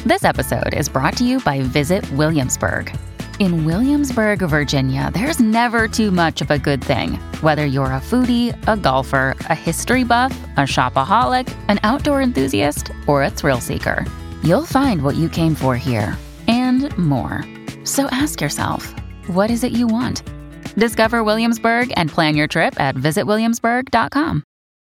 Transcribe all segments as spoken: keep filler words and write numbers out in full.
This episode is brought to you by Visit Williamsburg. In Williamsburg, Virginia, there's never too much of a good thing. Whether you're a foodie, a golfer, a history buff, a shopaholic, an outdoor enthusiast, or a thrill seeker, you'll find what you came for here and more. So ask yourself, what is it you want? Discover Williamsburg and plan your trip at visit williamsburg dot com.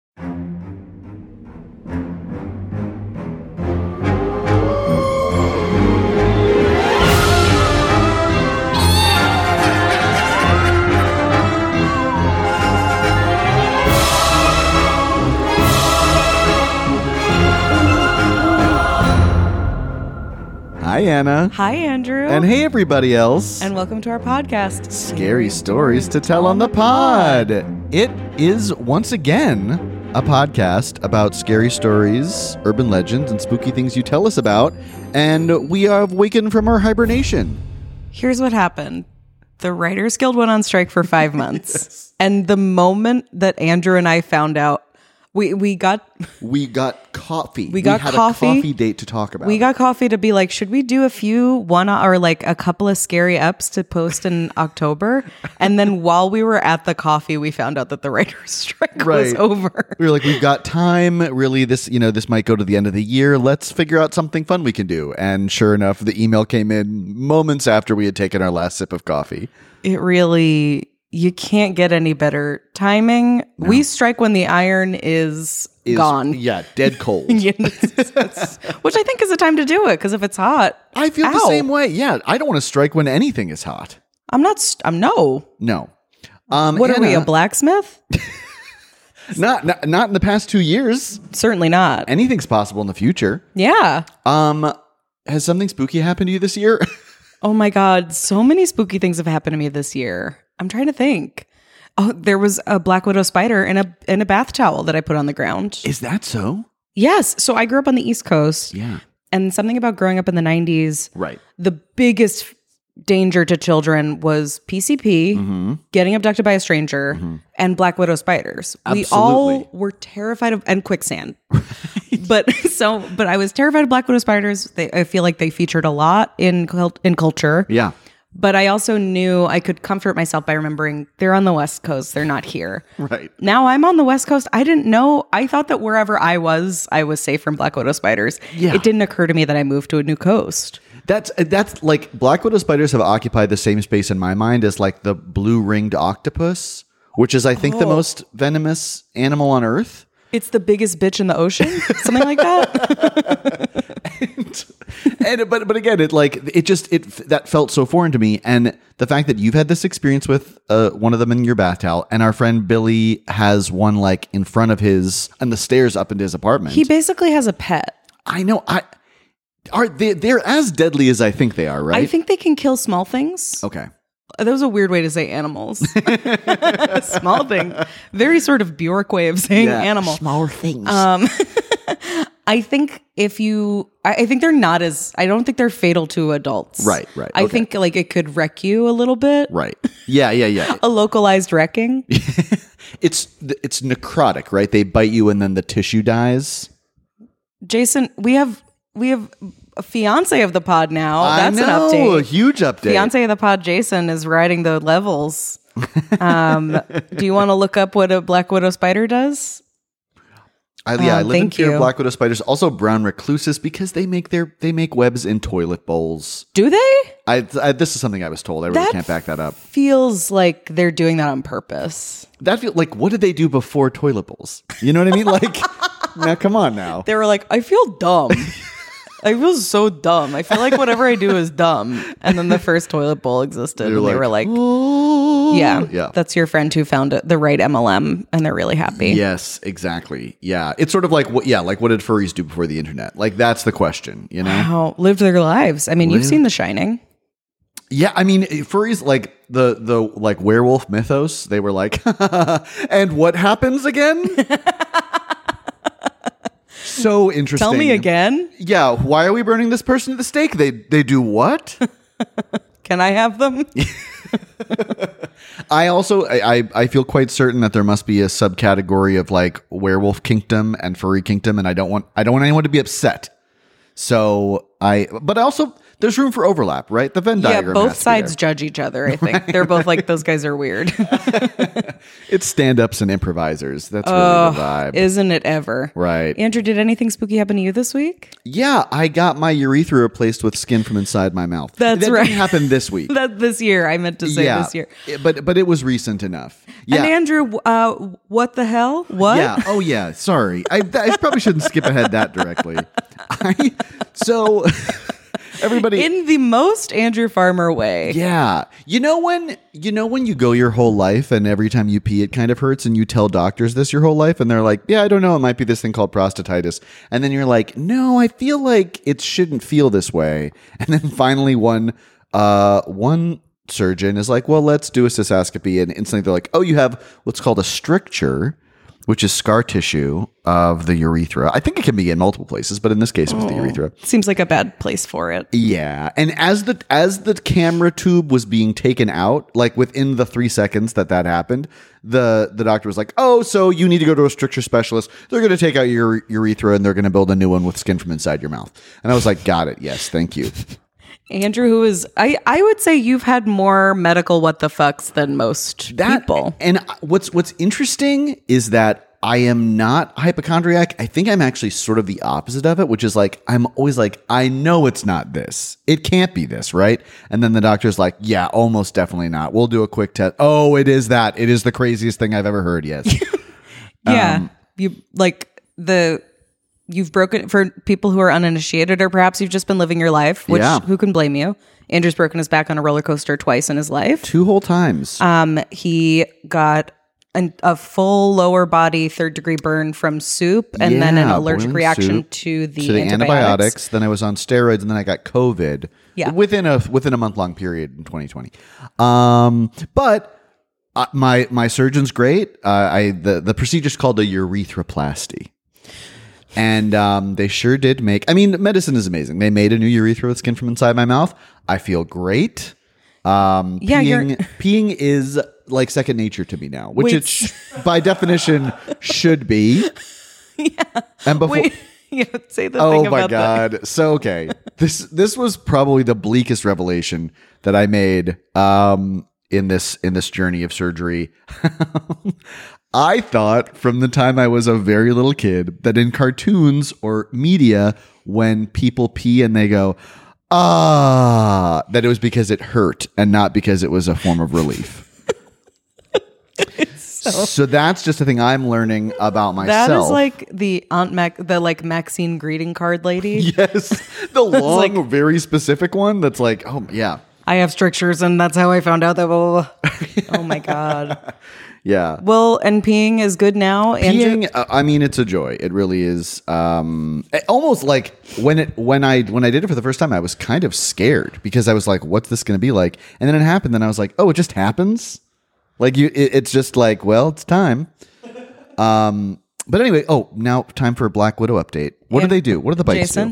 Hi, Anna. Hi, Andrew. And hey, everybody else. And welcome to our podcast, Scary Stories to Tell on the Pod. It is, once again, a podcast about scary stories, urban legends, and spooky things you tell us about. And we have awakened from our hibernation. Here's what happened. The Writers Guild went on strike for five months. Yes. And the moment that Andrew and I found out, We we got we got coffee. We got we had coffee. a coffee date to talk about. We got coffee to be like, should we do a few one or like a couple of scary ups to post in October? And then while we were at the coffee, we found out that the writers' strike right. was over. We were like, we've got time. Really, this you know this might go to the end of the year. Let's figure out something fun we can do. And sure enough, the email came in moments after we had taken our last sip of coffee. It really. You can't get any better timing. No. We strike when the iron is, is gone. Yeah, dead cold. Yeah, it's, it's, which I think is the time to do it, because if it's hot, I feel ow. the same way. Yeah, I don't want to strike when anything is hot. I'm not. St- I'm no. No. Um, what Anna, are we, a blacksmith? not, not not in the past two years. Certainly not. Anything's possible in the future. Yeah. Um, has something spooky happened to you this year? Oh my God, so many spooky things have happened to me this year. I'm trying to think. Oh, there was a black widow spider in a in a bath towel that I put on the ground. Is that so? Yes. So I grew up on the East Coast. Yeah. And something about growing up in the nineties. Right. The biggest danger to children was P C P, mm-hmm. getting abducted by a stranger, mm-hmm. and black widow spiders. Absolutely. We all were terrified of, and quicksand. Right. But so, but I was terrified of black widow spiders. They, I feel like they featured a lot in cult, in culture. Yeah. But I also knew I could comfort myself by remembering they're on the West Coast. They're not here. Right. Now I'm on the West Coast. I didn't know. I thought that wherever I was, I was safe from black widow spiders. Yeah. It didn't occur to me that I moved to a new coast. That's that's like black widow spiders have occupied the same space in my mind as like the blue ringed octopus, which is I think oh. the most venomous animal on Earth. It's the biggest bitch in the ocean, something like that. and, and but but again, it like it just it that felt so foreign to me, and the fact that you've had this experience with uh, one of them in your bath towel, and our friend Billy has one like in front of his on the stairs up into his apartment. He basically has a pet. I know. I are they they're as deadly as I think they are, right? I think they can kill small things. Okay. That was a weird way to say animals. Small thing. Very sort of Bjork way of saying yeah, animal. Smaller things. Um, I think if you, I, I think they're not as, I don't think they're fatal to adults. Right, right. I okay. think like it could wreck you a little bit. Right. Yeah, yeah, yeah. A localized wrecking. it's it's necrotic, right? They bite you and then the tissue dies. Jason, we have, we have... a fiance of the pod now. That's I know, an update. A huge update. Fiance of the pod, Jason, is riding the levels. Um, do you want to look up what a black widow spider does? I, yeah, um, I live in thank fear you. of black widow spiders. Also, brown recluses because they make their they make webs in toilet bowls. Do they? I, I this is something I was told. I really that can't back that up. Feels like they're doing that on purpose. That feel like what did they do before toilet bowls? You know what I mean? Like, now come on now. They were like, I feel dumb. I feel so dumb. I feel like whatever I do is dumb. And then the first toilet bowl existed, and like, they were like, oh. yeah, yeah, that's your friend who found it, the right M L M, and they're really happy. Yes, exactly. Yeah, it's sort of like what, yeah, like what did furries do before the internet? Like that's the question, you know? Wow, lived their lives. I mean, Lived. You've seen The Shining. Yeah, I mean, furries like the the like werewolf mythos. They were like, and what happens again? So interesting. Tell me again. Yeah, why are we burning this person at the stake? They they do what? Can I have them? I also I, I feel quite certain that there must be a subcategory of like werewolf kingdom and furry kingdom, and I don't want I don't want anyone to be upset. So I, but also there's room for overlap, right? The Venn Yeah, diagram. both has to be sides there. judge each other, I think. They're both like, those guys are weird. It's stand-ups and improvisers. That's really Oh, the vibe. isn't it ever? Right. Andrew, did anything spooky happen to you this week? Yeah, I got my urethra replaced with skin from inside my mouth. That's that right. Didn't happen this week. That this year, I meant to say yeah, this year. but but it was recent enough. Yeah. And Andrew, uh, what the hell? What? Yeah. Oh, yeah. Sorry. I, I probably shouldn't skip ahead that directly. I, so, everybody. In the most Andrew Farmer way. Yeah. You know when you know when you go your whole life and every time you pee it kind of hurts and you tell doctors this your whole life and they're like, "Yeah, I don't know, it might be this thing called prostatitis." And then you're like, "No, I feel like it shouldn't feel this way." And then finally one uh one surgeon is like, "Well, let's do a cystoscopy." And instantly they're like, "Oh, you have what's called a stricture, which is scar tissue of the urethra." I think it can be in multiple places, but in this case it was the urethra. Seems like a bad place for it. Yeah, and as the as the camera tube was being taken out, like within the three seconds that that happened, the the doctor was like, "Oh, so you need to go to a stricture specialist. They're going to take out your urethra and they're going to build a new one with skin from inside your mouth." And I was like, "Got it. Yes, thank you." Andrew, who is, I, I would say you've had more medical what the fucks than most That, people. And what's what's interesting is that I am not a hypochondriac. I think I'm actually sort of the opposite of it, which is like, I'm always like, I know it's not this. It can't be this, right? And then the doctor's like, yeah, almost definitely not. We'll do a quick test. Oh, it is that. It is the craziest thing I've ever heard. Yes. Yeah. Um, you like the, you've broken, for people who are uninitiated, or perhaps you've just been living your life, which Yeah. who can blame you? Andrew's broken his back on a roller coaster twice in his life. Two whole times. Um, he got an, a full lower body third degree burn from soup, and then an Yeah, allergic boiling reaction soup to the, to the antibiotics. antibiotics. Then I was on steroids, and then I got COVID. Yeah. within a within a month long period in twenty twenty. Um, but uh, my my surgeon's great. Uh, I the the procedure's called a urethroplasty. And um, they sure did make. I mean, medicine is amazing. They made a new urethra with skin from inside my mouth. I feel great. Um, Yeah, you're- peeing, peeing is like second nature to me now, which Wait. it sh- by definition should be. Yeah. And before. Wait, yeah, say the Oh thing my about the- god! So okay, this this was probably the bleakest revelation that I made um, in this in this journey of surgery. I thought from the time I was a very little kid that in cartoons or media, when people pee and they go, ah, that it was because it hurt and not because it was a form of relief. so, so that's just a thing I'm learning about myself. That is like the Aunt Mac, the like Maxine greeting card lady. Yes, the long, like- very specific one that's like, oh, yeah. I have strictures, and that's how I found out that. Blah, blah, blah. Oh my god. Yeah. Well, and peeing is good now. Andrew, Peeing, uh, I mean, it's a joy. It really is. Um, it- almost like when it when I when I did it for the first time, I was kind of scared because I was like, "What's this going to be like?" And then it happened. Then I was like, "Oh, it just happens." Like you, it, it's just like, well, it's time. Um, but anyway, oh, now time for a Black Widow update. What And do they do? What do the bikes Jason? do?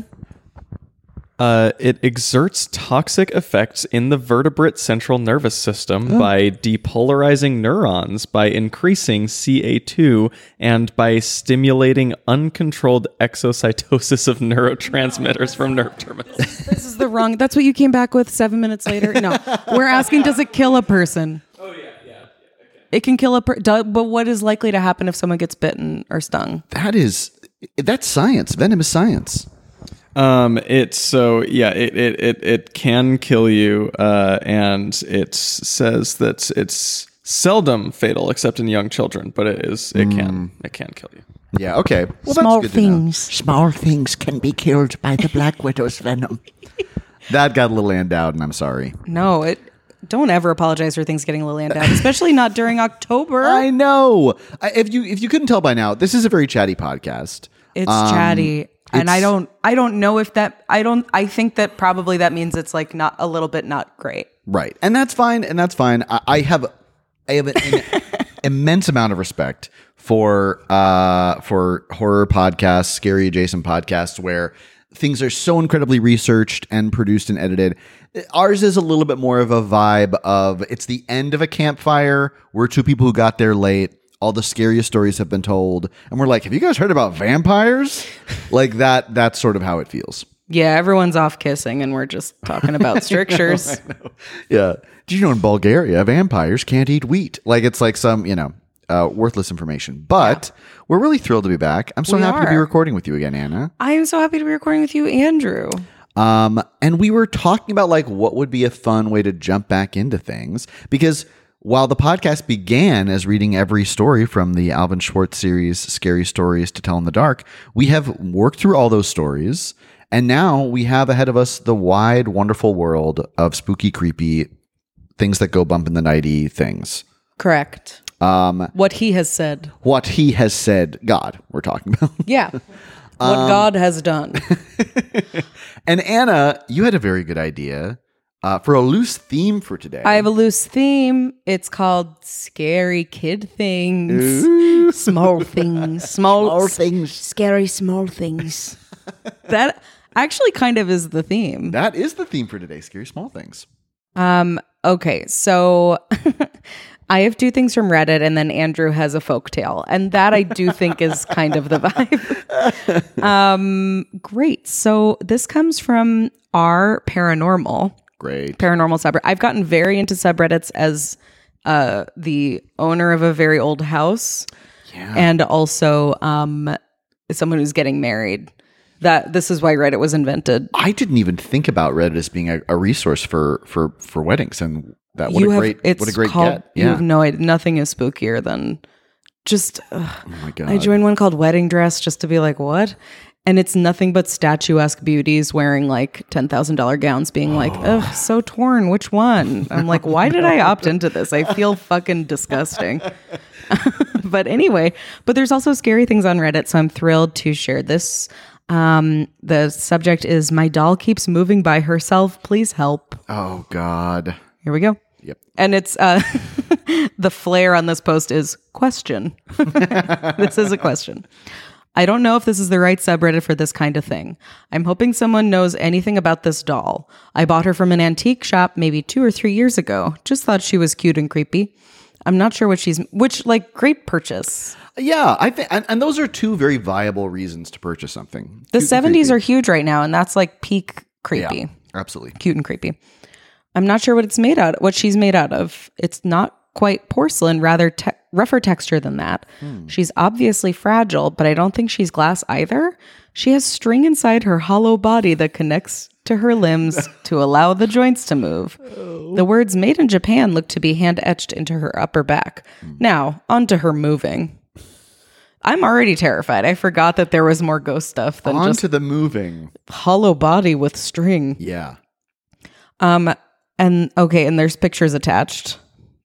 Uh, it exerts toxic effects in the vertebrate central nervous system by depolarizing neurons, by increasing C A two, and by stimulating uncontrolled exocytosis of neurotransmitters from nerve terminals. This is the wrong. That's what you came back with seven minutes later. No, we're asking, does it kill a person? Oh, yeah, yeah. yeah It can kill a person. But what is likely to happen if someone gets bitten or stung? That is that's science. Venom is science. Um, it's so yeah, it it it, it can kill you, uh, and it says that it's seldom fatal except in young children, but it is it can it can kill you. Yeah. Okay. Well, Small that's good to know. things, small things can be killed by the Black Widow's venom. That got a little hand out, and I'm sorry. No, it. Don't ever apologize for things getting a little handed out, especially not during October. I know. I, if you if you couldn't tell by now, this is a very chatty podcast. It's Um, chatty. And I it's- don't I don't know if that I don't I think that probably that means it's like not a little bit not great. Right, and that's fine, and that's fine. I, I have I have an, an immense amount of respect for uh for horror podcasts, scary adjacent podcasts, where things are so incredibly researched and produced and edited. Ours is a little bit more of a vibe of it's the end of a campfire. We're two people who got there late. All the scariest stories have been told, and we're like, "Have you guys heard about vampires?" Like that. That's sort of how it feels. Yeah, everyone's off kissing and we're just talking about strictures. Yeah. Did you know in Bulgaria, vampires can't eat wheat? Like it's like some, you know, uh, worthless information. But we're really thrilled to be back. I'm so We happy to be are. recording with you again, Anna. I am so happy to be recording with you, Andrew. Um, and we were talking about like what would be a fun way to jump back into things because while the podcast began as reading every story from the Alvin Schwartz series, Scary Stories to Tell in the Dark, we have worked through all those stories. And now we have ahead of us the wide, wonderful world of spooky, creepy things that go bump in the nighty things. Correct. Um, What he has said. what he has said, God, we're talking about. Yeah. What God has done. And Anna, you had a very good idea uh, for a loose theme for today. I have a loose theme. It's called Scary Kid Things. Small things. Small, Small things. Scary small things. That actually kind of is the theme. That is the theme for today, Scary Small Things. Um, okay, so I have two things from Reddit and then Andrew has a folktale. And that I do think is kind of the vibe. um, great. So this comes from our paranormal. Great. paranormal subreddit. I've gotten very into subreddits as uh, the owner of a very old house, Yeah. and also um, someone who's getting married. That this is why Reddit was invented. I didn't even think about Reddit as being a, a resource for, for, for weddings, and that what you a have great it's what a great called. get. You Yeah. have no idea. Nothing is spookier than just. ugh. Oh my god. I joined one called Wedding Dress just to be like, what? And it's nothing but statuesque beauties wearing like ten thousand dollars gowns being like, ugh, so torn. Which one? I'm like, why did I opt into this? I feel fucking disgusting. But anyway, but there's also scary things on Reddit. So I'm thrilled to share this. Um, the subject is My Doll Keeps Moving by Herself. Please help. Oh god. Here we go. Yep. And it's uh, the flair on this post is question. This is a question. I don't know if this is the right subreddit for this kind of thing. I'm hoping someone knows anything about this doll. I bought her from an antique shop maybe two or three years ago. Just thought she was cute and creepy. I'm not sure what she's, which like great purchase. Yeah, I think, and, and those are two very viable reasons to purchase something. The Cute and seventies creepy. are huge right now, and that's like peak creepy. Yeah, absolutely. Cute and creepy. I'm not sure what it's made out what she's made out of. It's not quite porcelain, rather te- rougher texture than that. Hmm. She's obviously fragile, but I don't think she's glass either. She has string inside her hollow body that connects to her limbs to allow the joints to move. Oh. The words made in Japan look to be hand etched into her upper back. Hmm. Now, onto her moving. I'm already terrified. I forgot that there was more ghost stuff than On just to the moving. hollow body with string. Yeah. Um, and okay, and there's pictures attached.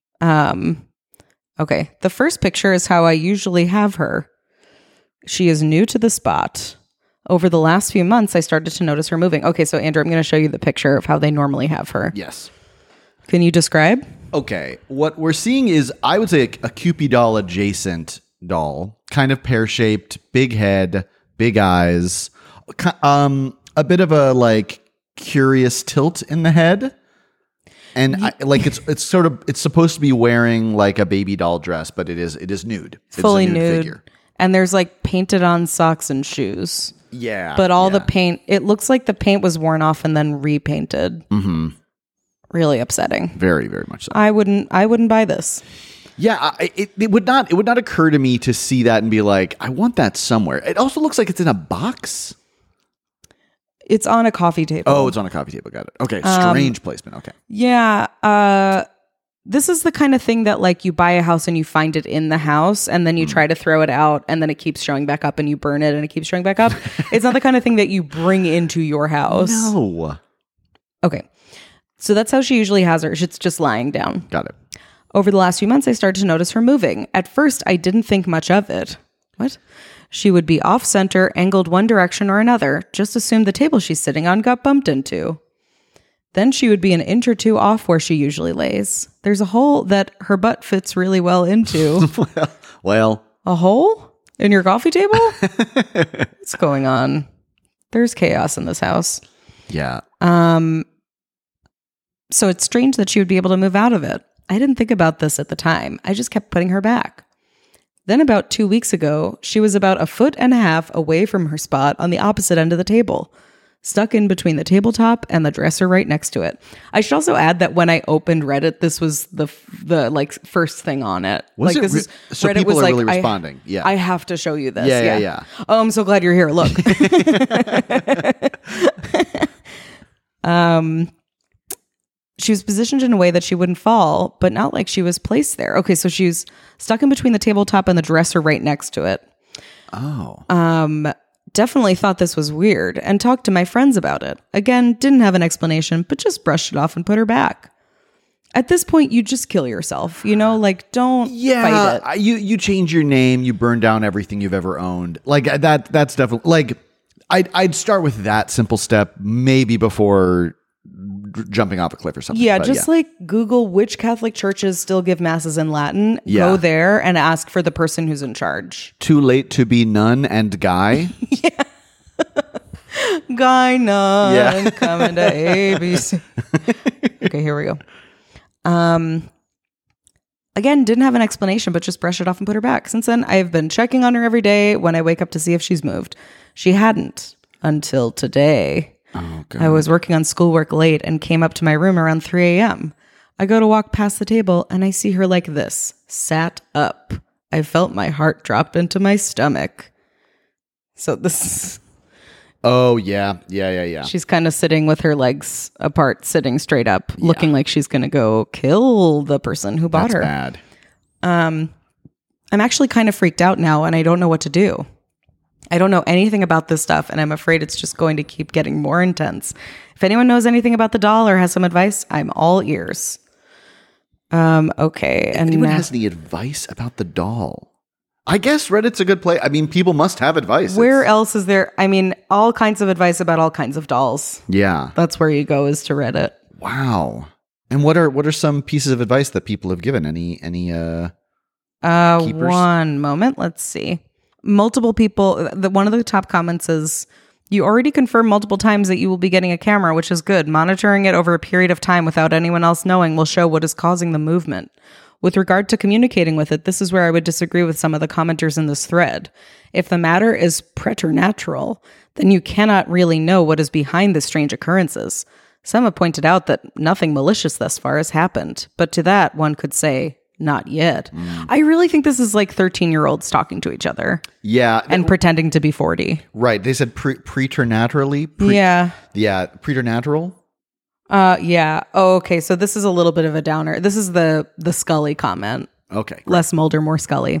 Um, okay, the first picture is how I usually have her. She is new to the spot. Over the last few months, I started to notice her moving. Okay, so Andrew, I'm going to show you the picture of how they normally have her. Yes. Can you describe? Okay. What we're seeing is, I would say, a, a Cupid doll adjacent doll, kind of pear shaped, big head, big eyes, ki- um, a bit of a like curious tilt in the head. And I, like it's it's sort of it's supposed to be wearing like a baby doll dress, but it is it is nude. It's Fully a nude, nude. figure. And there's like painted on socks and shoes. Yeah, But all the yeah. paint, it looks like the paint was worn off and then repainted. Mm-hmm. Really upsetting. very very much so. I wouldn't I wouldn't buy this. Yeah, I, it, it would not it would not occur to me to see that and be like, I want that somewhere. It also looks like it's in a box. It's on a coffee table. Oh, it's on a coffee table. Got it. Okay, Um, strange placement. Okay. Yeah, uh this is the kind of thing that like you buy a house and you find it in the house and then you try to throw it out and then it keeps showing back up and you burn it and it keeps showing back up. It's not the kind of thing that you bring into your house. No. Okay. So that's how she usually has her. It's just lying down. Got it. Over the last few months, I started to notice her moving. At first, I didn't think much of it. What? She would be off center, angled one direction or another. Just assumed the table she's sitting on got bumped into. Then she would be an inch or two off where she usually lays. There's a hole that her butt fits really well into. Well, A hole? In your coffee table? What's going on? There's chaos in this house. yeah. Um, so it's strange that she would be able to move out of it. I didn't think about this at the time. I just kept putting her back. Then about two weeks ago, she was about a foot and a half away from her spot on the opposite end of the table. stuck in between the tabletop and the dresser right next to it. I should also add that when I opened Reddit, this was the the like first thing on it. Was like it this re- is so Reddit people was are like, really I- responding. Yeah. I have to show you this. Yeah, yeah, yeah, yeah. Oh, I'm so glad you're here. Look. um She was positioned in a way that she wouldn't fall, but not like she was placed there. Okay, so she was stuck in between the tabletop and the dresser right next to it. Oh. Um, definitely thought this was weird and talked to my friends about it. Again, didn't have an explanation, but just brushed it off and put her back. At this point, you just kill yourself, you know? Like, don't Yeah, fight it. I- you you change your name, you burn down everything you've ever owned. Like that. That's definitely like. I'd I'd start with that simple step, maybe before d- jumping off a cliff or something. Yeah, But just like Google which Catholic churches still give masses in Latin. Yeah. Go there and ask for the person who's in charge. too late to be nun and guy. Guy nun Yeah. coming to A B C. Okay, here we go. Um, again, didn't have an explanation, but just brushed it off and put her back. Since then, I've been checking on her every day when I wake up to see if she's moved. She hadn't until today. Oh god. I was working on schoolwork late and came up to my room around three a.m. I go to walk past the table and I see her like this, sat up. I felt my heart drop into my stomach. So this is... Oh yeah, yeah, yeah, yeah. She's kind of sitting with her legs apart, sitting straight up, looking like she's going to go kill the person who bought That's her. bad. Um, I'm actually kind of freaked out now, and I don't know what to do. I don't know anything about this stuff, and I'm afraid it's just going to keep getting more intense. If anyone knows anything about the doll or has some advice, I'm all ears. Um, okay. And Anyone now- has any advice about the doll? I guess Reddit's a good place. I mean, people must have advice. where It's- else is there? I mean, all kinds of advice about all kinds of dolls. Yeah. That's where you go, is to Reddit. Wow. And what are what are some pieces of advice that people have given? Any any uh Uh, Keepers? one moment. Let's see. Multiple people. The, one of the top comments is, you already confirmed multiple times that you will be getting a camera, which is good. Monitoring it over a period of time without anyone else knowing will show what is causing the movement. With regard to communicating with it, this is where I would disagree with some of the commenters in this thread. If the matter is preternatural, then you cannot really know what is behind the strange occurrences. Some have pointed out that nothing malicious thus far has happened, but to that one could say, not yet. I really think this is like thirteen-year-olds talking to each other yeah, and pretending to be forty. right. They said pre- preternaturally. Pre- Yeah. Yeah, preternatural. Uh, yeah. Oh, okay. So this is a little bit of a downer. This is the the Scully comment. Okay. Less Mulder, more Scully.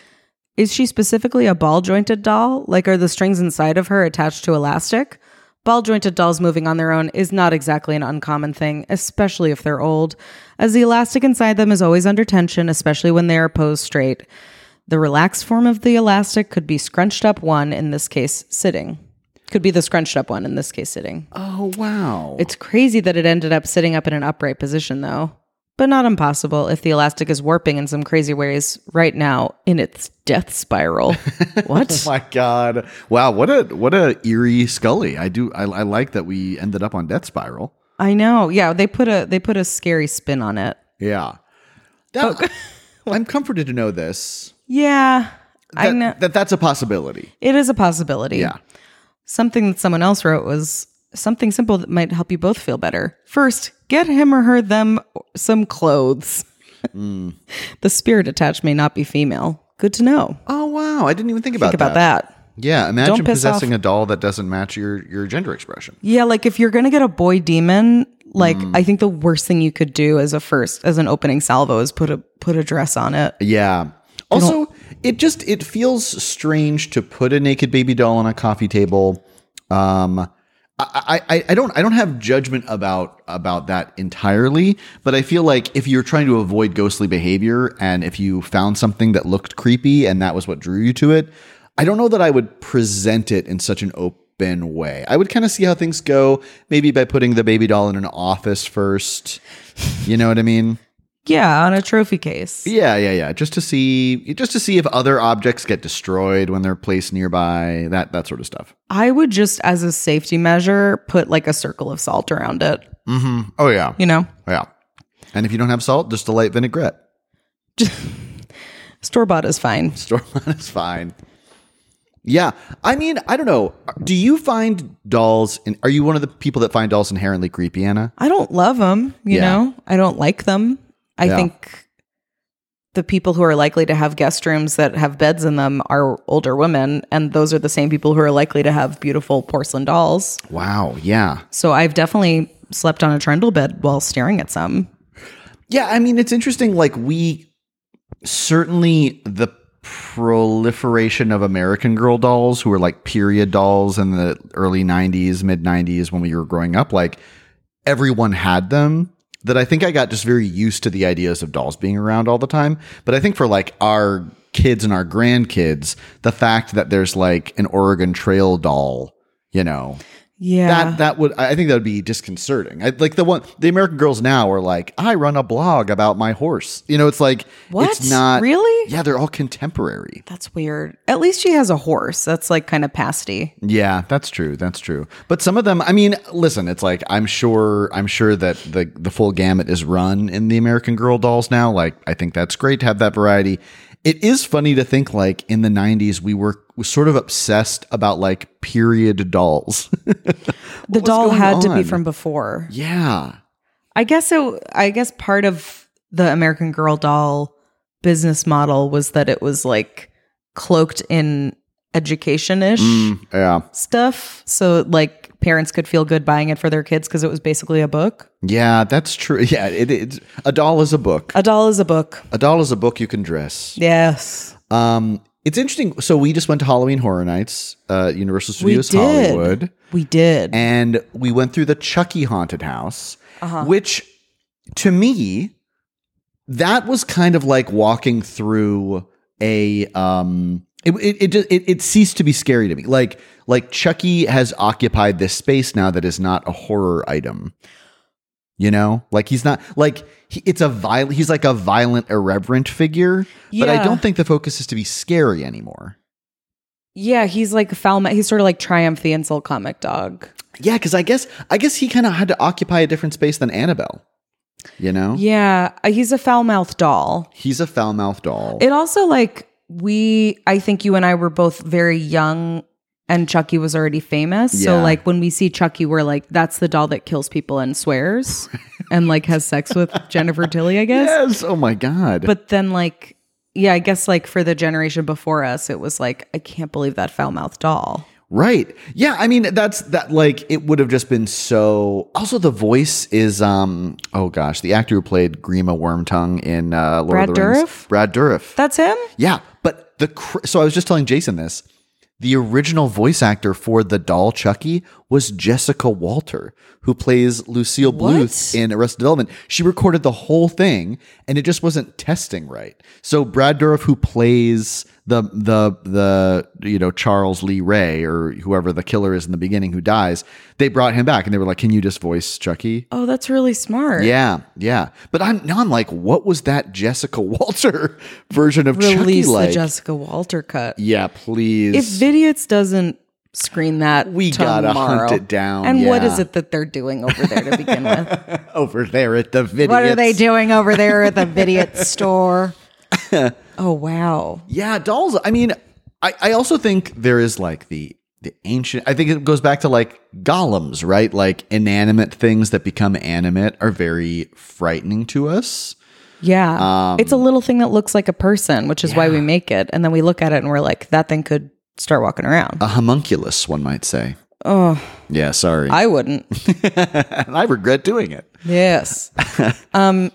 Is she specifically a ball jointed doll? Like, are the strings inside of her attached to elastic? Ball jointed dolls moving on their own is not exactly an uncommon thing, especially if they're old, as the elastic inside them is always under tension, especially when they are posed straight. The relaxed form of the elastic could be scrunched up one, in this case, sitting. Could be the scrunched up one, in this case, sitting. Oh wow. It's crazy that it ended up sitting up in an upright position, though. But not impossible if the elastic is warping in some crazy ways right now in its death spiral. What? Oh my god! Wow, what a what a eerie Scully. I do. I, I like that we ended up on Death Spiral. I know. Yeah, they put a they put a scary spin on it. Yeah. That, I'm comforted to know this. Yeah, I That, know. that that's a possibility. It is a possibility. Yeah. Something that someone else wrote was something simple that might help you both feel better. First, get him or her them some clothes. Mm. The spirit attached may not be female. Good to know. Oh wow! I didn't even think about Think about that. that. Yeah, imagine Don't piss possessing off- a doll that doesn't match your your gender expression. Yeah, like if you're gonna get a boy demon, like Mm. I think the worst thing you could do as a first, as an opening salvo, is put a put a dress on it. Yeah. Also, it just it feels strange to put a naked baby doll on a coffee table. Um, I, I, I don't I don't have judgment about about that entirely, but I feel like if you're trying to avoid ghostly behavior and if you found something that looked creepy and that was what drew you to it, I don't know that I would present it in such an open way. I would kind of see how things go, maybe by putting the baby doll in an office first. You know what I mean? Yeah, on a trophy case. Yeah, yeah, yeah. Just to see, just to see if other objects get destroyed when they're placed nearby. That that sort of stuff. I would just, as a safety measure, put like a circle of salt around it. Mm-hmm. Oh yeah, You know, yeah. And if you don't have salt, just a light vinaigrette. store bought is fine. Store bought is fine. Yeah. I mean, I don't know. Do you find dolls, in, are you one of the people that find dolls inherently creepy, Anna? I don't love them, you Yeah. know? I don't like them. I Yeah. think the people who are likely to have guest rooms that have beds in them are older women, and those are the same people who are likely to have beautiful porcelain dolls. Wow. Yeah. So I've definitely slept on a trundle bed while staring at some. Yeah. I mean, it's interesting. Like, we certainly, the proliferation of American Girl dolls, who were like period dolls in the early nineties, mid nineties when we were growing up, like everyone had them, that I think I got just very used to the ideas of dolls being around all the time. But I think for like our kids and our grandkids, the fact that there's like an Oregon Trail doll, you know, Yeah. that that would, I think that would be disconcerting. I, like the one, the American girls now are like, I run a blog about my horse. You know, it's like, What? it's not Really? Yeah, they're all contemporary. That's weird. At least she has a horse. That's like kind of pasty. Yeah, that's true. That's true. But some of them, I mean, listen, it's like, I'm sure, I'm sure that the the full gamut is run in the American Girl dolls now. Like, I think that's great to have that variety. It is funny to think like in the nineties, we were sort of obsessed about like period dolls. The doll going had to be on? from before. Yeah. I guess it, I guess part of the American Girl doll business model was that it was like cloaked in education-ish Mm, yeah. stuff. So like parents could feel good buying it for their kids because it was basically a book. Yeah, that's true. Yeah, it, it's a doll is a book. A doll is a book. A doll is a book you can dress. Yes. Um, it's interesting. So we just went to Halloween Horror Nights, uh, Universal We Studios did. Hollywood, We did. and we went through the Chucky haunted house, Uh-huh. which to me, that was kind of like walking through a um. It it it, just, it it ceased to be scary to me. Like like Chucky has occupied this space now that is not a horror item. You know, like he's not like he, it's a violent. He's like a violent, irreverent figure. But I Yeah. don't think the focus is to be scary anymore. Yeah, he's like a foul. He's sort of like Triumph the Insult comic dog. Yeah, because I guess I guess he kind of had to occupy a different space than Annabelle. You know, Yeah, uh, he's a foul mouthed doll. he's a foul mouthed doll. It also like we. I think you and I were both very young, and Chucky was already famous. So Yeah. like when we see Chucky, we're like, that's the doll that kills people and swears, and like has sex with Jennifer Tilly, I guess. Yes. Oh my god. But then like, yeah, I guess like for the generation before us, it was like, I can't believe that foul mouthed doll. Right. Yeah. I mean, that's that. Like, it would have just been so. Also, the voice is um. Oh gosh, the actor who played Grima Wormtongue in uh, Lord Brad of the Rings. Dourif? Brad Dourif. That's him? Yeah, but the cr- so I was just telling Jason this. The original voice actor for the doll Chucky was Jessica Walter, who plays Lucille Bluth in Arrested Development. She recorded the whole thing, and it just wasn't testing right. So Brad Dourif, who plays the the the you know Charles Lee Ray or whoever the killer is in the beginning who dies, they brought him back, and they were like, "Can you just voice Chucky?" Oh, that's really smart. Yeah, yeah. But I'm now I'm like, what was that Jessica Walter version of Chucky Release like? the Jessica Walter cut. Yeah, please. If Vidiots doesn't screen that, We gotta tomorrow, hunt it down, And what yeah. is it that they're doing over there to begin with? over there at the video. What are they doing over there at the Vidiot store? Oh wow! Yeah, dolls. I mean, I, I also think there is like the the ancient. I think it goes back to like golems, right? Like inanimate things that become animate are very frightening to us. Yeah, Um, it's a little thing that looks like a person, which is why we make it, and then we look at it and we're like, that thing could start walking around. A homunculus, one might say. Oh, Yeah, sorry. I wouldn't. and I regret doing it. Yes. um.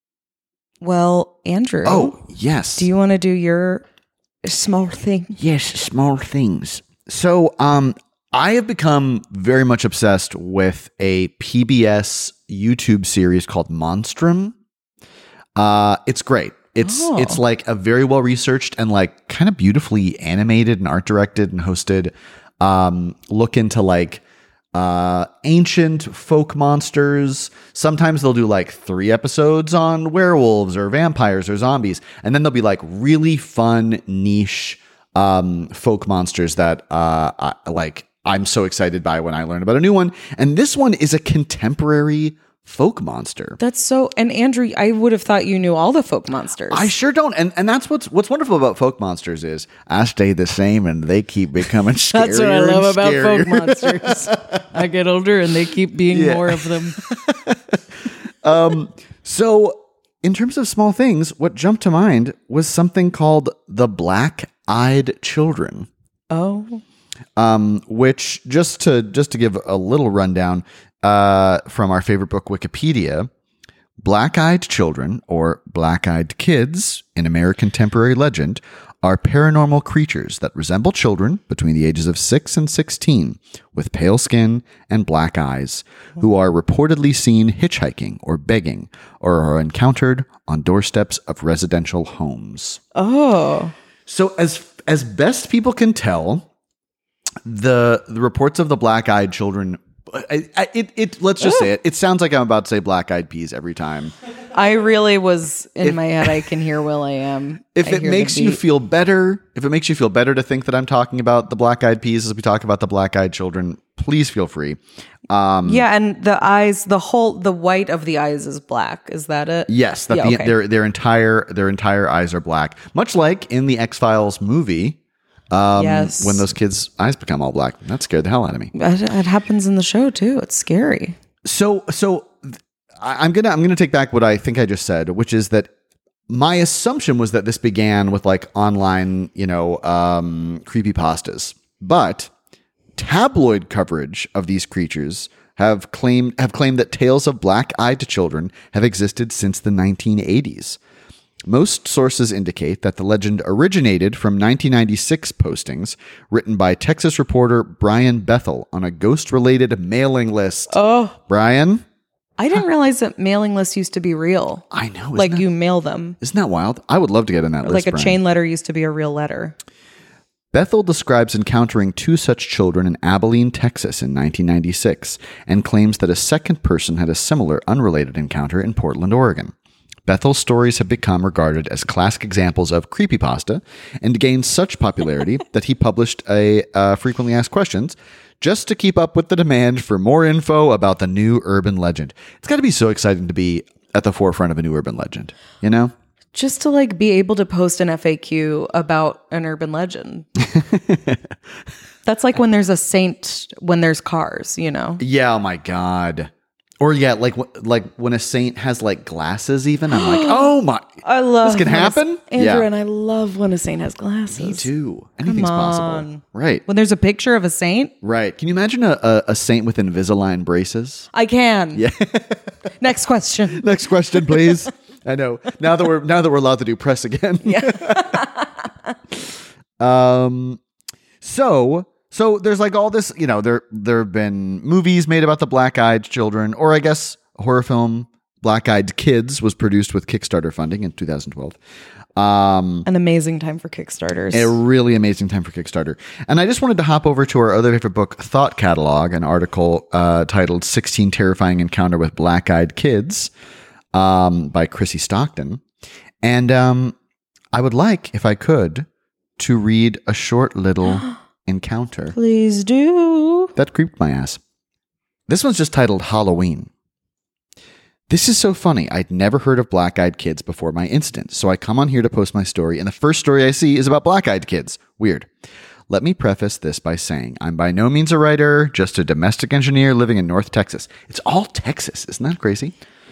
Well, Andrew. Oh, yes. do you want to do your small thing? Yes, small things. So, um, I have become very much obsessed with a P B S YouTube series called Monstrum. Uh, it's great. It's Oh. it's like a very well researched and like kind of beautifully animated and art directed and hosted um, look into like uh, ancient folk monsters. Sometimes they'll do like three episodes on werewolves or vampires or zombies, and then there'll be like really fun niche um, folk monsters that uh, I, like I'm so excited by when I learn about a new one. And this one is a contemporary folk monster. That's so. And Andrew, I would have thought you knew all the folk monsters. I sure don't. And and that's what's what's wonderful about folk monsters is I stay the same and they keep becoming scarier. That's what I love and about scarier. folk monsters. I get older and they keep being Yeah. more of them. Um, so in terms of small things, what jumped to mind was something called the Black-Eyed Children. Oh. Um, which just to just to give a little rundown uh, from our favorite book, Wikipedia, black-eyed children or black-eyed kids in American contemporary legend are paranormal creatures that resemble children between the ages of six and sixteen with pale skin and black eyes who are reportedly seen hitchhiking or begging or are encountered on doorsteps of residential homes. Oh. So as as best people can tell, the the reports of the black-eyed children, I, I, it it let's just say it. It sounds like I'm about to say black-eyed peas every time. I really was in If- my head. I can hear Will I Am. If I it hear the makes you beat. feel better, if it makes you feel better to think that I'm talking about the black-eyed peas as we talk about the black-eyed children, please feel free. Um, Yeah, and the eyes, the whole, the white of the eyes is black. Is that it? Yes, that Yeah, the, okay. their their entire their entire eyes are black, much like in the X-Files movie. Um, Yes. when those kids' eyes become all black, that scared the hell out of me. It, it happens in the show too. It's scary. So, so th- I- I'm gonna I'm gonna take back what I think I just said, which is that my assumption was that this began with like online, you know, um, creepypastas, but tabloid coverage of these creatures have claimed have claimed that tales of black-eyed children have existed since the nineteen eighties. Most sources indicate that the legend originated from nineteen ninety-six postings written by Texas reporter Brian Bethel on a ghost-related mailing list. Oh, Brian? I didn't realize that mailing lists used to be real. I know. Isn't Like that, you mail them. Isn't that wild? I would love to get in that list, Like a Brian. chain letter used to be a real letter. Bethel describes encountering two such children in Abilene, Texas in nineteen ninety-six and claims that a second person had a similar unrelated encounter in Portland, Oregon. Bethel's stories have become regarded as classic examples of creepypasta and gained such popularity that he published a uh, frequently asked questions just to keep up with the demand for more info about the new urban legend. It's got to be so exciting to be at the forefront of a new urban legend, you know? Just to like be able to post an F A Q about an urban legend. That's like when there's a saint, when there's cars, you know? Yeah, oh my God. Or yeah, like wh- like when a saint has like glasses even, I'm like, oh my. I love This can when a- happen? Andrew, Yeah. and I love when a saint has glasses. Me too. Anything's possible. on. Right. When there's a picture of a saint, Right. Can you imagine a, a, a saint with Invisalign braces? I can. Yeah. Next question. Next question, please. I know. Now that we're now that we're allowed to do press again. Yeah. um so so there's like all this, you know, there there have been movies made about the black-eyed children, or I guess a horror film Black-Eyed Kids was produced with Kickstarter funding in two thousand twelve. Um An amazing time for Kickstarters. A really amazing time for Kickstarter. And I just wanted to hop over to our other favorite book, Thought Catalog, an article uh, titled sixteen Terrifying Encounter with Black-Eyed Kids um, by Chrissy Stockton. And um, I would like, if I could, to read a short little encounter. Please do. That creeped my ass. This one's just titled Halloween. This is so funny. I'd never heard of black-eyed kids before my incident, so I come on here to post my story, and the first story I see is about black-eyed kids. Weird. Let me preface this by saying I'm by no means a writer, just a domestic engineer living in North Texas. It's all Texas. Isn't that crazy?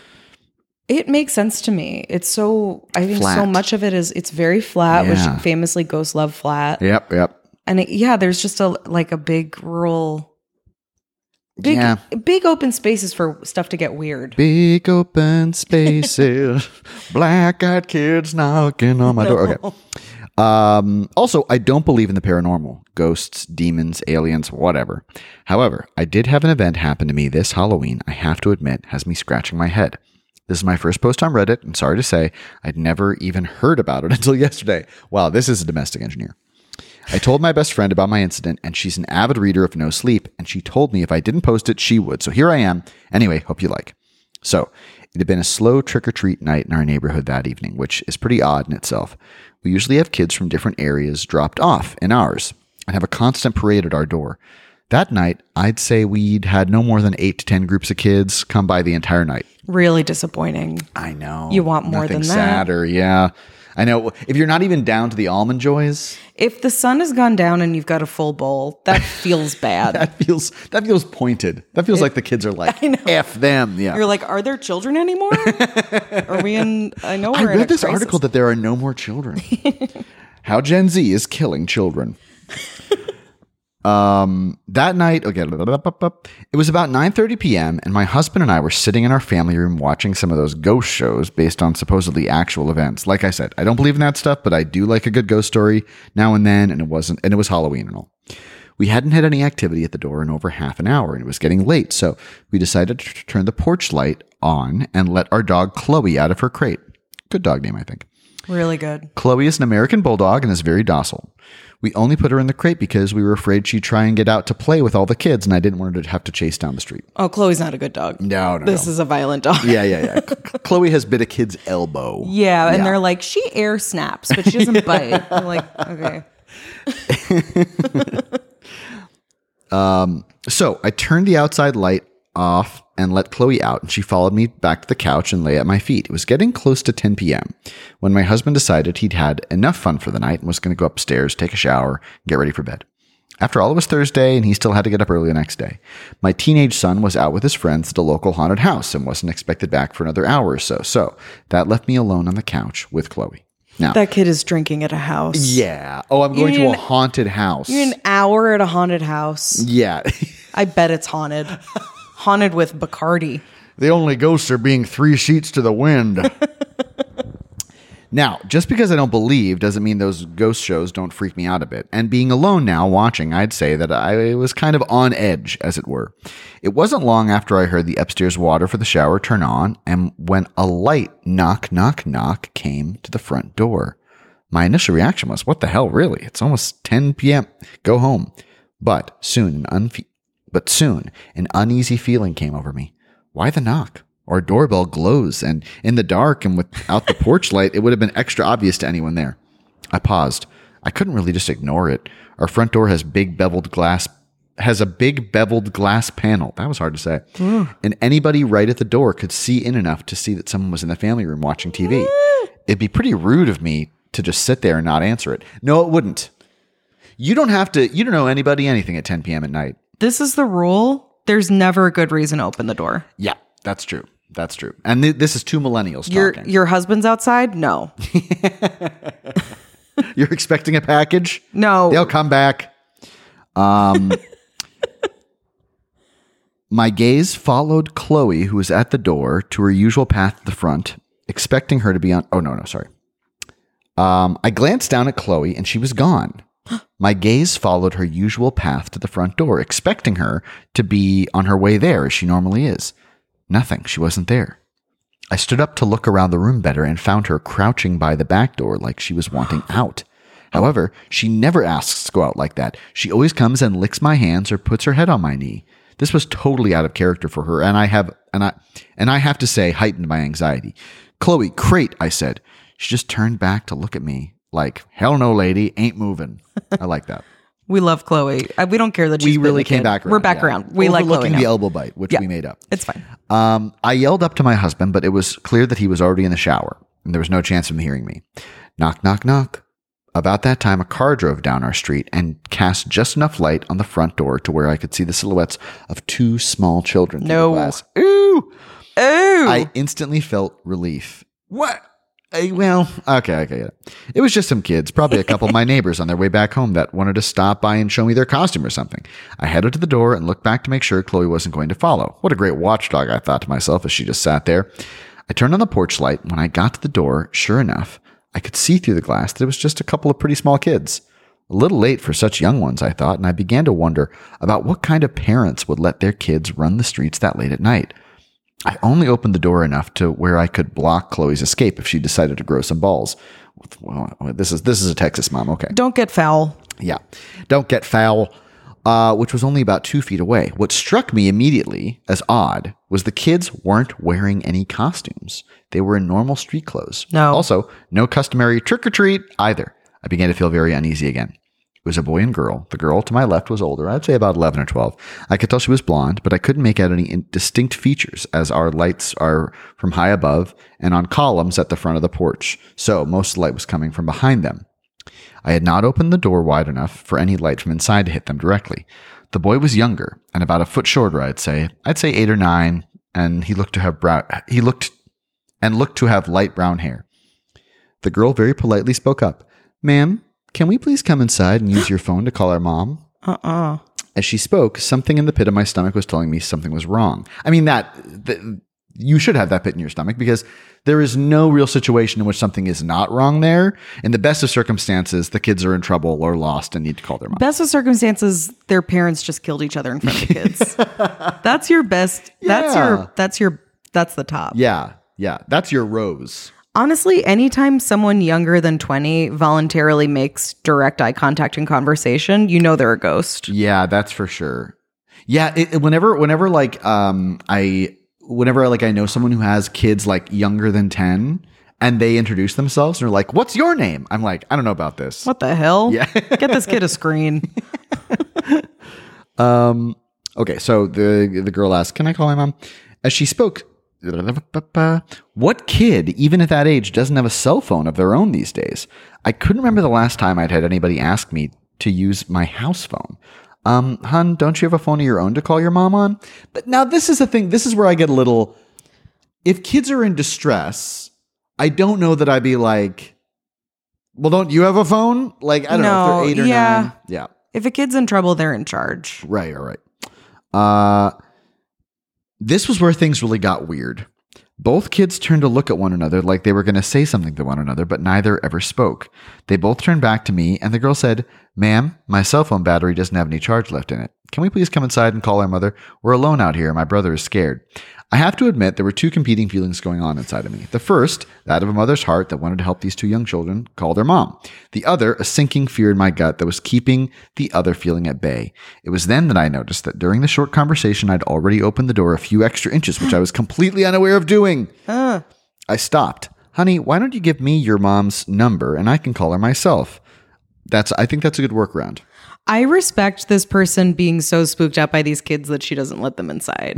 It makes sense to me. It's so, I think so Flat. much of it is, it's very flat, Yeah. which famously ghosts love flat. Yep, yep. And it, yeah, there's just a, like a big rural, big, Yeah. big open spaces for stuff to get weird. Big open spaces, black-eyed kids knocking on my door. Okay. Um, also, I don't believe in the paranormal, ghosts, demons, aliens, whatever. However, I did have an event happen to me this Halloween, I have to admit, has me scratching my head. This is my first post on Reddit, and sorry to say, I'd never even heard about it until yesterday. Wow, this is a domestic engineer. I told my best friend about my incident, and she's an avid reader of No Sleep, and she told me if I didn't post it, she would. So here I am. Anyway, hope you like. So, it had been a slow trick-or-treat night in our neighborhood that evening, which is pretty odd in itself. We usually have kids from different areas dropped off in ours and have a constant parade at our door. That night, I'd say we'd had no more than eight to ten groups of kids come by the entire night. Really disappointing. I know. You want more Nothing than that. sadder, yeah. I know. If you're not even down to the almond joys, If the sun has gone down and you've got a full bowl, that feels bad. that feels that feels pointed. That feels like the kids are like, F them. Yeah. You're like, are there children anymore? Are we in? I know we're I in a read this crisis. article that there are no more children. How Gen Z is killing children. Um, that night, okay, it was about nine thirty p.m. and my husband and I were sitting in our family room watching some of those ghost shows based on supposedly actual events. Like I said, I don't believe in that stuff, but I do like a good ghost story now and then, and it wasn't, and it was Halloween and all. We hadn't had any activity at the door in over half an hour, and it was getting late, so we decided to turn the porch light on and let our dog Chloe out of her crate. Good dog name, I think. Really good. Chloe is an American bulldog and is very docile. We only put her in the crate because we were afraid she'd try and get out to play with all the kids, and I didn't want her to have to chase down the street. Oh, Chloe's not a good dog. No, no, This no. is a violent dog. Yeah, yeah, yeah. Chloe has bit a kid's elbow. Yeah, and they're like, she air snaps, but she doesn't bite. I'm like, okay. So I turned the outside light off and let Chloe out, and she followed me back to the couch and lay at my feet. It was getting close to ten p.m. when my husband decided he'd had enough fun for the night and was going to go upstairs, take a shower, and get ready for bed. After all, it was Thursday, and he still had to get up early the next day. My teenage son was out with his friends at a local haunted house and wasn't expected back for another hour or so, so that left me alone on the couch with Chloe. Now, That kid is drinking at a house. yeah. Oh, I'm going You're to a an- haunted house. You're an hour at a haunted house. Yeah. I bet it's haunted. Haunted with Bacardi. The only ghosts are being three sheets to the wind. Now, just because I don't believe doesn't mean those ghost shows don't freak me out a bit. And being alone now watching, I'd say that I was kind of on edge, as it were. It wasn't long after I heard the upstairs water for the shower turn on, and when a light knock, knock, knock came to the front door. My initial reaction was, what the hell, really? It's almost ten p.m. Go home. But soon, an unfe- but soon, an uneasy feeling came over me. Why the knock? Our doorbell glows, and in the dark and without the porch light, it would have been extra obvious to anyone there. I paused. I couldn't really just ignore it. Our front door has big beveled glass, has a big beveled glass panel. That was hard to say. Mm. And anybody right at the door could see in enough to see that someone was in the family room watching T V. It'd be pretty rude of me to just sit there and not answer it. No, it wouldn't. You don't have to, you don't know anybody anything at ten p.m. at night. This is the rule. There's never a good reason to open the door. Yeah, that's true. That's true. And th- this is two millennials Your talking. your husband's outside? No. You're expecting a package? No. They'll come back. Um, my gaze followed Chloe, who was at the door, to her usual path to the front, expecting her to be on... Oh, no, no, sorry. Um, I glanced down at Chloe, and she was gone. My gaze followed her usual path to the front door, expecting her to be on her way there, as she normally is. Nothing. She wasn't there. I stood up to look around the room better and found her crouching by the back door like she was wanting out. However, she never asks to go out like that. She always comes and licks my hands or puts her head on my knee. This was totally out of character for her, and I have and I and I have to say heightened my anxiety. Chloe, crate, I said. She just turned back to look at me like, hell no, lady, ain't moving. I like that. We love Chloe. Uh, We don't care that she's We really bitten a came kid. back around. We're back yeah. around. We like Chloe Overlooking now. the elbow bite, which Yeah. we made up. It's fine. Um, I yelled up to my husband, but it was clear that he was already in the shower, and there was no chance of him hearing me. Knock, knock, knock. About that time, a car drove down our street and cast just enough light on the front door to where I could see the silhouettes of two small children through No. the glass. Ooh! Ooh. I instantly felt relief. What? I, well, okay, okay. Yeah. It was just some kids, probably a couple of my neighbors on their way back home that wanted to stop by and show me their costume or something. I headed to the door and looked back to make sure Chloe wasn't going to follow. What a great watchdog, I thought to myself as she just sat there. I turned on the porch light. When I got to the door, sure enough, I could see through the glass that it was just a couple of pretty small kids. A little late for such young ones, I thought, and I began to wonder about what kind of parents would let their kids run the streets that late at night. I only opened the door enough to where I could block Chloe's escape if she decided to grow some balls. Well, this is this is a Texas mom, okay. Don't get foul. Yeah. Don't get foul, uh, which was only about two feet away. What struck me immediately as odd was the kids weren't wearing any costumes. They were in normal street clothes. No. Also, no customary trick-or-treat either. I began to feel very uneasy again. It was a boy and girl. The girl to my left was older. I'd say about eleven or twelve. I could tell she was blonde, but I couldn't make out any in- distinct features as our lights are from high above and on columns at the front of the porch. So most of the light was coming from behind them. I had not opened the door wide enough for any light from inside to hit them directly. The boy was younger and about a foot shorter, I'd say. I'd say eight or nine, and he looked to have brown, he looked and looked to have light brown hair. The girl very politely spoke up. Ma'am, can we please come inside and use your phone to call our mom? Uh-uh. As she spoke, something in the pit of my stomach was telling me something was wrong. I mean, that, that you should have that pit in your stomach because there is no real situation in which something is not wrong there. In the best of circumstances, the kids are in trouble or lost and need to call their mom. Best of circumstances, their parents just killed each other in front of the kids. That's your best. That's Yeah. your, that's your, that's the top. Yeah, yeah. That's your rose. Honestly, anytime someone younger than twenty voluntarily makes direct eye contact in conversation, you know they're a ghost. Yeah, that's for sure. Yeah, it, whenever, whenever like, um, I, whenever like I know someone who has kids like younger than ten and they introduce themselves and are like, what's your name? I'm like, I don't know about this. What the hell? Yeah. Get this kid a screen. Um, okay, so the the girl asked, can I call my mom? As she spoke, what kid, even at that age, doesn't have a cell phone of their own these days? I couldn't remember the last time I'd had anybody ask me to use my house phone. Um, hun, don't you have a phone of your own to call your mom on? But now this is the thing. This is where I get a little, if kids are in distress, I don't know that I'd be like, well, don't you have a phone? Like, I don't know if No, they're eight or yeah. nine. Yeah. If a kid's in trouble, they're in charge. Right, all right. Uh, this was where things really got weird. Both kids turned to look at one another like they were going to say something to one another, but neither ever spoke. They both turned back to me, and the girl said, Ma'am, my cell phone battery doesn't have any charge left in it. Can we please come inside and call our mother? We're alone out here, and my brother is scared. I have to admit there were two competing feelings going on inside of me. The first, that of a mother's heart that wanted to help these two young children call their mom. The other, a sinking fear in my gut that was keeping the other feeling at bay. It was then that I noticed that during the short conversation, I'd already opened the door a few extra inches, which I was completely unaware of doing. Uh. I stopped. Honey, why don't you give me your mom's number and I can call her myself? That's, I think that's a good workaround. I respect this person being so spooked out by these kids that she doesn't let them inside.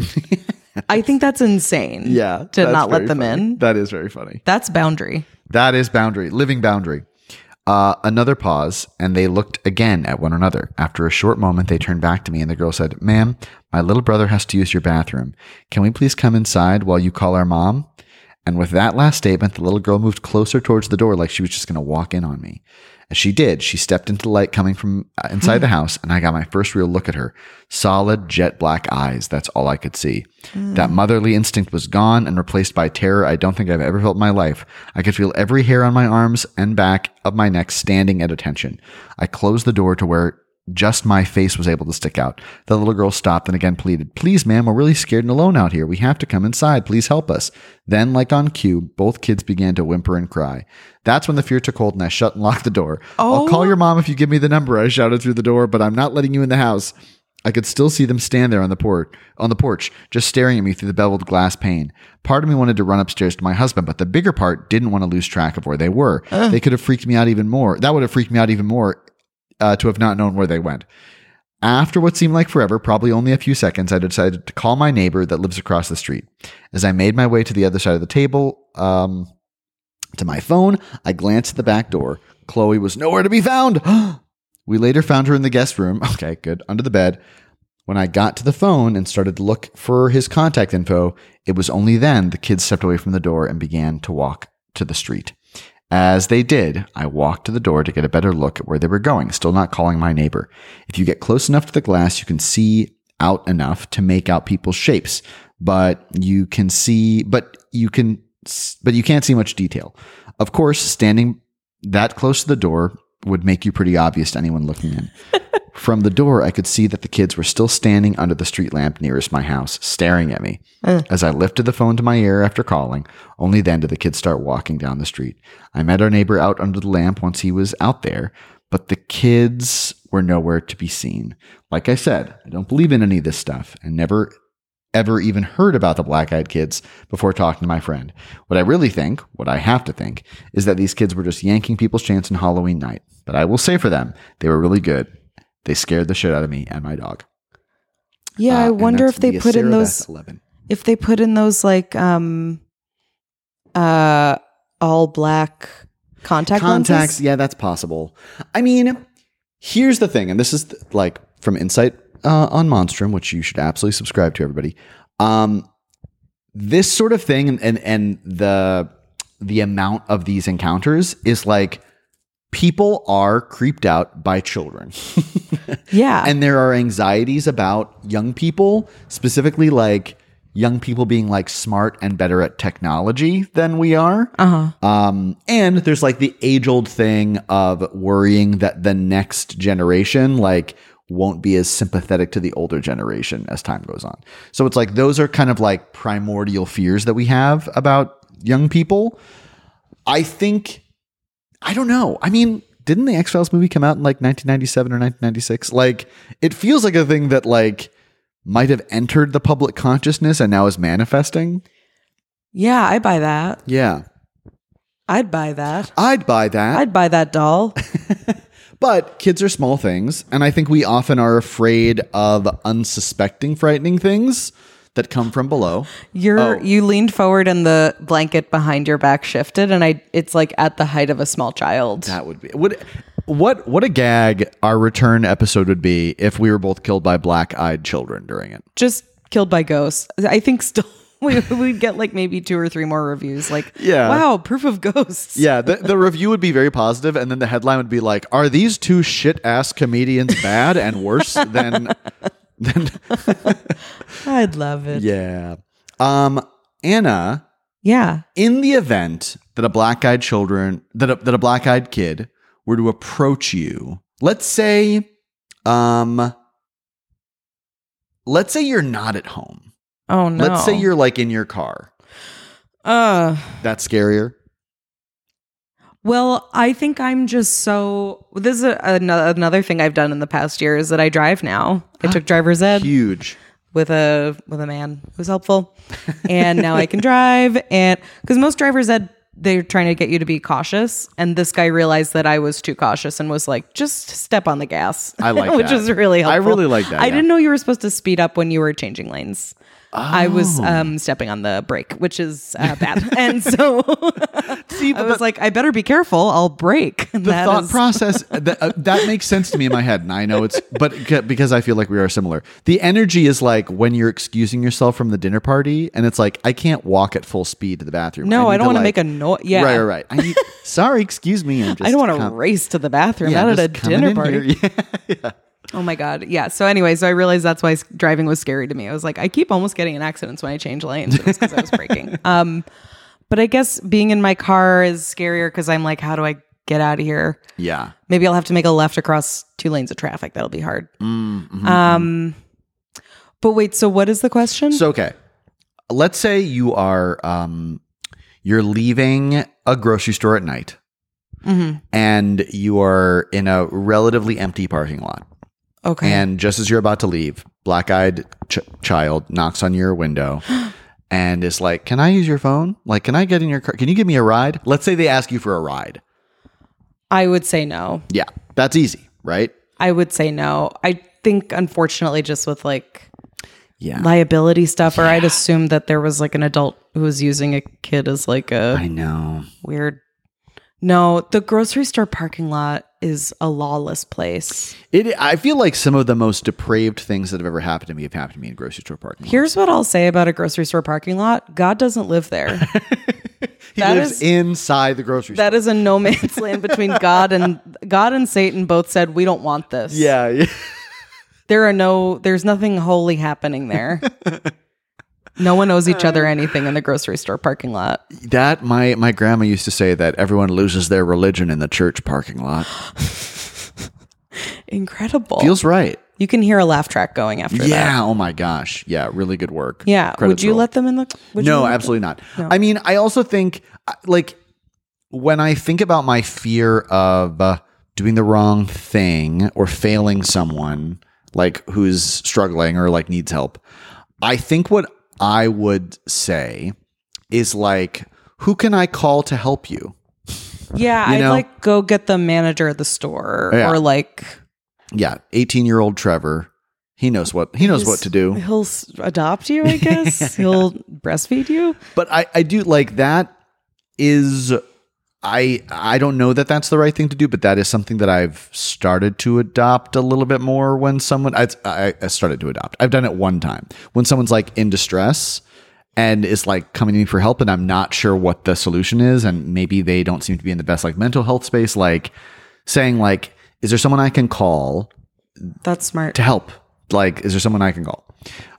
I think that's insane. Yeah. To that's not let very them funny. in. That is very funny. That's boundary. That is boundary, living boundary. Uh, another pause, and they looked again at one another. After a short moment, they turned back to me, and the girl said, Ma'am, my little brother has to use your bathroom. Can we please come inside while you call our mom? And with that last statement, the little girl moved closer towards the door like she was just going to walk in on me. As she did, she stepped into the light coming from inside the house, and I got my first real look at her. Solid, jet black eyes. That's all I could see. Mm. That motherly instinct was gone and replaced by terror I don't think I've ever felt in my life. I could feel every hair on my arms and back of my neck standing at attention. I closed the door to where just my face was able to stick out. The little girl stopped and again pleaded, Please, ma'am, we're really scared and alone out here. We have to come inside. Please help us. Then, like on cue, both kids began to whimper and cry. That's when the fear took hold and I shut and locked the door. Oh. I'll call your mom if you give me the number, I shouted through the door, but I'm not letting you in the house. I could still see them stand there on the porch, on the porch, just staring at me through the beveled glass pane. Part of me wanted to run upstairs to my husband, but the bigger part didn't want to lose track of where they were. Uh. They could have freaked me out even more. That would have freaked me out even more. Uh, to have not known where they went. After what seemed like forever, probably only a few seconds, I decided to call my neighbor that lives across the street. As I made my way to the other side of the table, um, to my phone, I glanced at the back door. Chloe was nowhere to be found. We later found her in the guest room. Okay, good. Under the bed. When I got to the phone and started to look for his contact info, it was only then the kids stepped away from the door and began to walk to the street. As they did, I walked to the door to get a better look at where they were going, still not calling my neighbor. If you get close enough to the glass, you can see out enough to make out people's shapes, but you can see, but you can, but you can't see much detail. Of course, standing that close to the door would make you pretty obvious to anyone looking in. From the door, I could see that the kids were still standing under the street lamp nearest my house, staring at me. Uh. As I lifted the phone to my ear after calling, only then did the kids start walking down the street. I met our neighbor out under the lamp once he was out there, but the kids were nowhere to be seen. Like I said, I don't believe in any of this stuff and never ever even heard about the Black Eyed Kids before talking to my friend. What I really think, what I have to think, is that these kids were just yanking people's chance on Halloween night. But I will say for them, they were really good. They scared the shit out of me and my dog. Yeah, Uh, I and wonder that's if they the put in Sarah those Beth eleven. if they put in those like um uh all black contact Contacts, lenses. yeah, that's possible. I mean, here's the thing, and this is th- like from Insight uh, on Monstrum, which you should absolutely subscribe to, everybody. Um, this sort of thing, and, and and the the amount of these encounters is like people are creeped out by children. Yeah. And there are anxieties about young people, specifically like young people being like smart and better at technology than we are. Uh-huh. Um, and there's like the age old thing of worrying that the next generation like won't be as sympathetic to the older generation as time goes on. So it's like those are kind of like primordial fears that we have about young people. I think, I don't know. I mean, didn't the X-Files movie come out in like nineteen ninety-seven or nineteen ninety-six? Like, it feels like a thing that like might have entered the public consciousness and now is manifesting. Yeah, I buy that. Yeah. I'd buy that. I'd buy that. I'd buy that doll. But kids are small things, and I think we often are afraid of unsuspecting, frightening things that come from below. You're Oh. you leaned forward and the blanket behind your back shifted, and I it's like at the height of a small child. That would be what what what a gag our return episode would be if we were both killed by black-eyed children during it. Just killed by ghosts. I think still we we'd get like maybe two or three more reviews. Like, Yeah. wow, proof of ghosts. Yeah, the, the review would be very positive, and then the headline would be like, "Are these two shit-ass comedians bad and worse than than?" I'd love it. Yeah. Um, Anna, Yeah. in the event that a black-eyed children that a, that a black-eyed kid were to approach you, let's say, um, let's say you're not at home. Oh no. Let's say you're like in your car. Uh That's scarier. well, I think I'm just so. This is a, another another thing I've done in the past year is that I drive now. I took driver's ed Huge. with a with a man who's helpful, and now I can drive. And because most driver's ed, they're trying to get you to be cautious, and this guy realized that I was too cautious and was like, "Just step on the gas." I like which that. is really I helpful. really like that, I yeah. didn't know you were supposed to speed up when you were changing lanes. I was um, stepping on the brake, which is uh, bad, and so See, I was like, "I better be careful. I'll brake." the thought process that, uh, that makes sense to me in my head, and I know it's, but c- because I feel like we are similar. The energy is like when you're excusing yourself from the dinner party, and it's like I can't walk at full speed to the bathroom. No, need I don't to, want to like- make a noise. Yeah, Right, right, right. I need, sorry, excuse me. I'm just I don't want to com- race to the bathroom. yeah, not at a just coming dinner in party. here. Yeah, yeah. Oh my God. Yeah. So anyway, so I realized that's why s- driving was scary to me. I was like, I keep almost getting in accidents when I change lanes. It was because I was braking. Um, but I guess being in my car is scarier because I'm like, how do I get out of here? Yeah. Maybe I'll have to make a left across two lanes of traffic. That'll be hard. Mm-hmm. Um, but wait, so what is the question? So okay, let's say you are um, you're leaving a grocery store at night, Mhm. and you are in a relatively empty parking lot. Okay. And just as you're about to leave, black-eyed ch- child knocks on your window and is like, "Can I use your phone? Like, can I get in your car? Can you give me a ride?" Let's say they ask you for a ride. I would say no. Yeah, that's easy, right? I would say no. I think, unfortunately, just with like Yeah. liability stuff, or I'd assume that there was like an adult who was using a kid as like a I know. weird. No, the grocery store parking lot is a lawless place. It. I feel like some of the most depraved things that have ever happened to me have happened to me in grocery store parking lots. Here's what I'll say about a grocery store parking lot. God doesn't live there. He that lives is- inside the grocery store. That is a no man's land between God and God and Satan both said, we don't want this. Yeah, yeah. There are no, there's nothing holy happening there. No one owes each other anything in the grocery store parking lot. That my my grandma used to say that everyone loses their religion in the church parking lot. Incredible. Feels right. You can hear a laugh track going after that. Yeah. Oh my gosh. Yeah. Really good work. Yeah. Credits would you roll. let them in the? Would you No, let them- absolutely not. No. I mean, I also think uh, like when I think about my fear of uh, doing the wrong thing or failing someone like who's struggling or like needs help, I think what I would say is like, who can I call to help you? Yeah, You I'd know? like go get the manager at the store Yeah. or like Yeah, eighteen-year-old Trevor. He knows what he knows what to do. He'll s- adopt you, I guess. He'll breastfeed you. But I, I do like that is I I don't know that that's the right thing to do, but that is something that I've started to adopt a little bit more when someone I, I, I started to adopt. I've done it one time when someone's like in distress and is like coming to me for help and I'm not sure what the solution is and maybe they don't seem to be in the best like mental health space, like saying like, is there someone I can call That's smart. to help? Like, is there someone I can call?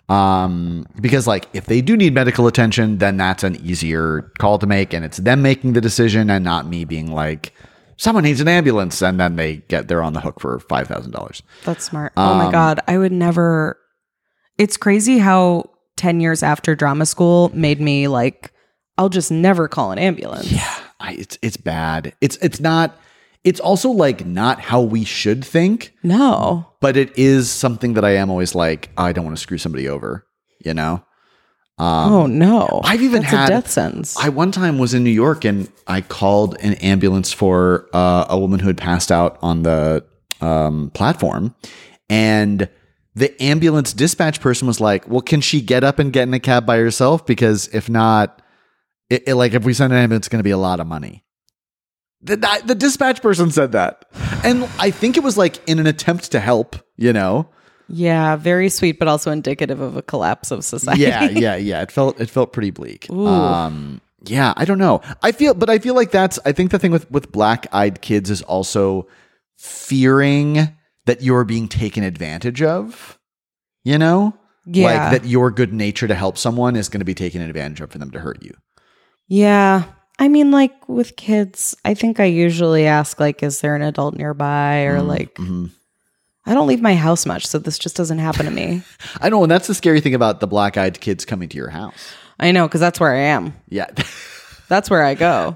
Um, because like if they do need medical attention, then that's an easier call to make and it's them making the decision and not me being like, someone needs an ambulance. And then they get, they're on the hook for five thousand dollars. That's smart. Oh my God. I would never. It's crazy how ten years after drama school made me like, I'll just never call an ambulance. Yeah. I, it's, it's bad. It's, it's not, it's also like not how we should think, No. but it is something that I am always like, I don't want to screw somebody over, you know? Um, oh no. I've even That's had a death sentence. I one time was in New York and I called an ambulance for uh, a woman who had passed out on the um, platform, and the ambulance dispatch person was like, "Well, can she get up and get in a cab by herself? Because if not, it, it, like if we send an ambulance, it's going to be a lot of money." The, the dispatch person said that, and I think it was like in an attempt to help, you know. yeah, very sweet, but also indicative of a collapse of society. Yeah, yeah, yeah. It felt it felt pretty bleak. Ooh. Um, yeah, I don't know. I feel, but I feel like that's. I think the thing with with black eyed kids is also fearing that you're being taken advantage of. You know, Yeah. like that your good nature to help someone is going to be taken advantage of for them to hurt you. Yeah. I mean, like with kids, I think I usually ask, like, is there an adult nearby? Or like, Mm-hmm. I don't leave my house much, so this just doesn't happen to me. I know, and that's the scary thing about the black eyed kids coming to your house. I know, because that's where I am. Yeah. That's where I go.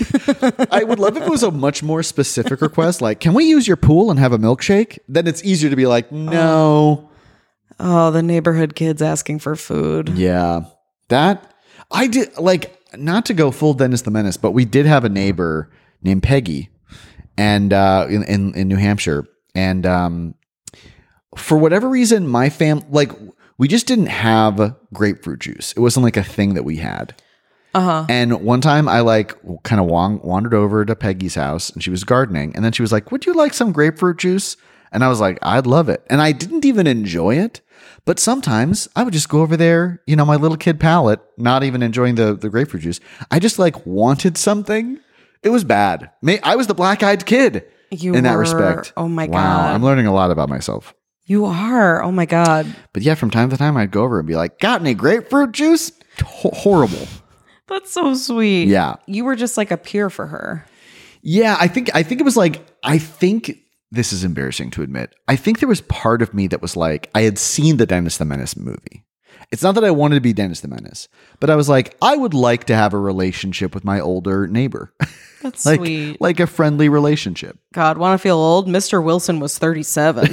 I would love if it was a much more specific request, like, can we use your pool and have a milkshake? Then it's easier to be like, no. Oh, the neighborhood kids asking for food. Yeah. That, I did, like, not to go full Dennis the Menace, but we did have a neighbor named Peggy and uh, in, in, in New Hampshire. And um, for whatever reason, my fam, like, we just didn't have grapefruit juice. It wasn't like a thing that we had. Uh-huh. And one time I like kind of wang- wandered over to Peggy's house and she was gardening. And then she was like, would you like some grapefruit juice? And I was like, I'd love it. And I didn't even enjoy it. But sometimes I would just go over there, you know, my little kid palate, not even enjoying the, the grapefruit juice. I just like wanted something. It was bad. May- I was the black-eyed kid You in that were- respect. oh my Wow, God. I'm learning a lot about myself. You are. Oh my God. But yeah, from time to time I'd go over and be like, got any grapefruit juice? Ho- horrible. That's so sweet. Yeah. You were just like a peer for her. Yeah, I think I think it was like I think this is embarrassing to admit. I think there was part of me that was like I had seen the Dennis the Menace movie. It's not that I wanted to be Dennis the Menace, but I was like I would like to have a relationship with my older neighbor. That's like sweet. like a friendly relationship. God, want to feel old? Mister Wilson was thirty-seven.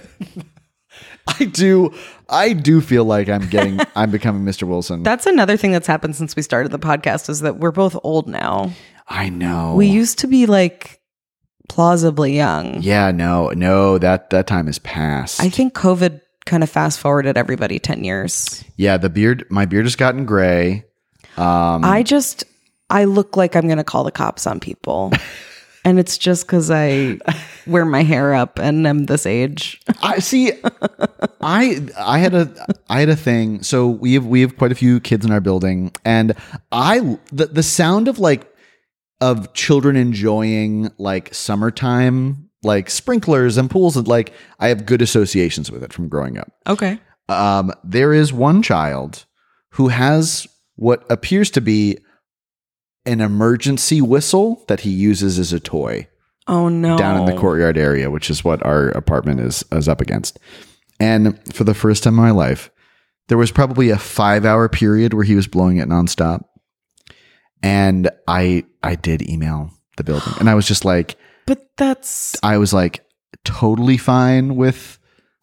I do I do feel like I'm getting I'm becoming Mister Wilson. That's another thing that's happened since we started the podcast is that we're both old now. I know. We used to be like plausibly young. Yeah, no, no, that that time is past. I think COVID kind of fast forwarded everybody ten years. yeah, the beard my beard has gotten gray. Um I just, I look like I'm going to call the cops on people. And it's just because I wear my hair up and I'm this age. I see. I I had a I had a thing. So we have we have quite a few kids in our building, and I the the sound of like of children enjoying like summertime, like sprinklers and pools, and like I have good associations with it from growing up. Okay. Um, there is one child who has what appears to be an emergency whistle that he uses as a toy Oh no. down in the courtyard area, which is what our apartment is is up against. And for the first time in my life, there was probably a five hour period where he was blowing it nonstop. And I I did email the building, and I was just like, But that's, I was like totally fine with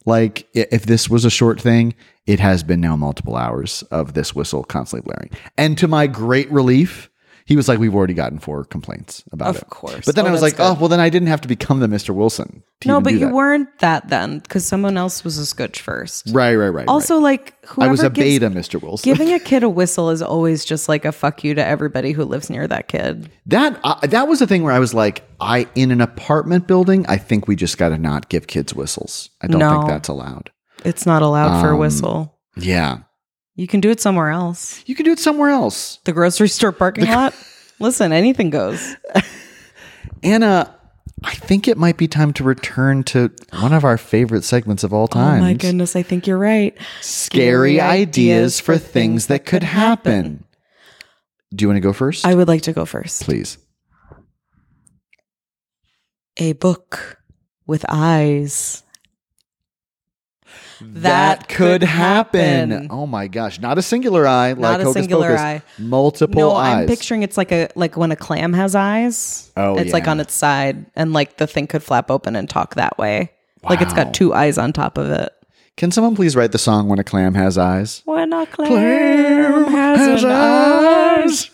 Like i- if this was a short thing, it has been now multiple hours of this whistle constantly blaring. And to my great relief, he was like, we've already gotten four complaints about Of it. course. But then Oh, I was that's like, oh, good. well, then I didn't have to become the Mister Wilson. to No, even but do you that. weren't that then because someone else was a scooch first. Right, right, right. Also, right. like whoever I was a gives- beta Mister Wilson. Giving a kid a whistle is always just like a fuck you to everybody who lives near that kid. That uh, that was the thing where I was like, I in an apartment building, I think we just got to not give kids whistles. I don't No. think that's allowed. It's not allowed for a Um, whistle. Yeah, You can do it somewhere else. you can do it somewhere else. The grocery store parking lot. Listen, anything goes. Anna, I think it might be time to return to one of our favorite segments of all time. Oh my goodness, I think you're right. Scary ideas for things that could happen. Do you want to go first? I would like to go first. Please. A book with eyes. That could happen. Oh my gosh. Not a singular eye like Not a Hocus singular Pocus. eye. Multiple No, eyes. I'm picturing it's like a like when a clam has eyes. Oh, it's like yeah. on its side, and like the thing could flap open and talk that way. Like it's Wow. got two eyes on top of it. Can someone please write the song When a Clam Has Eyes? When a clam, has, an eyes.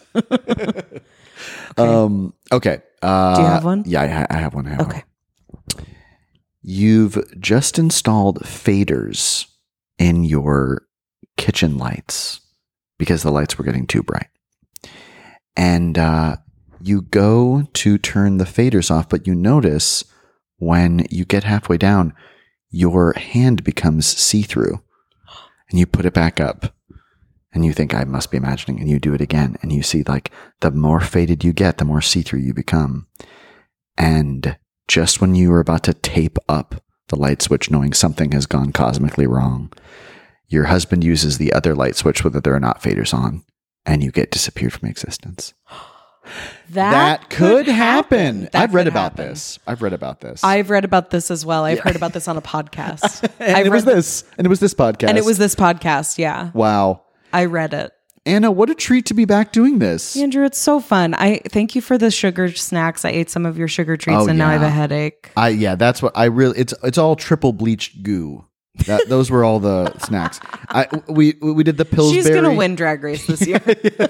Um, okay. Uh, Do you have one? Yeah, I, ha- I have one. I have Okay. one. You've just installed faders in your kitchen lights because the lights were getting too bright. And uh, you go to turn the faders off, but you notice when you get halfway down, your hand becomes see-through. And you put it back up. And you think, I must be imagining. And you do it again. And you see, like, the more faded you get, the more see-through you become. And just when you are about to tape up the light switch, knowing something has gone cosmically wrong, your husband uses the other light switch, whether there are not faders on, and you get disappeared from existence. That, could happen. That I've read could about happen. this. I've read about this. I've read about this as well. I've heard about this on a podcast. and I've it was read- this. And it was this podcast. And it was this podcast. Yeah. Wow. I read it. Anna, what a treat to be back doing this. Andrew, it's so fun. I thank you for the sugar snacks. I ate some of your sugar treats Oh, and now I have yeah. a headache. I yeah, that's what I really. It's it's all triple bleached goo. That those were all the snacks. I we we did the Pillsbury. She's gonna win Drag Race this year.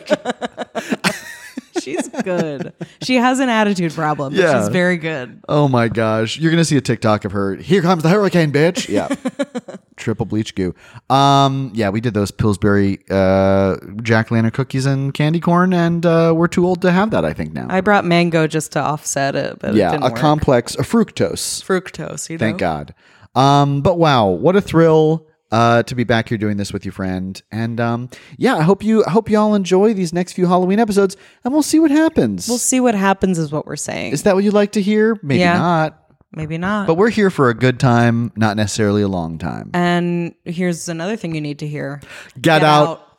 She's good. She has an attitude problem, but Yeah. she's very good. Oh my gosh, you're gonna see a TikTok of her. Here comes the hurricane, bitch. Yeah, triple bleach goo. Um, yeah, we did those Pillsbury uh, Jack Lantern cookies and candy corn, and uh, we're too old to have that. I think now. I brought mango just to offset it, but it yeah, didn't a work. complex, a fructose. fructose. You know? Thank God. Um, but wow, what a thrill uh, to be back here doing this with you, friend. And um, yeah, I hope you I hope you all enjoy these next few Halloween episodes, and we'll see what happens. We'll see what happens, is what we're saying. Is that what you'd like to hear? Maybe Yeah. not. Maybe not. But we're here for a good time, not necessarily a long time. and here's another thing you need to hear. Get, out.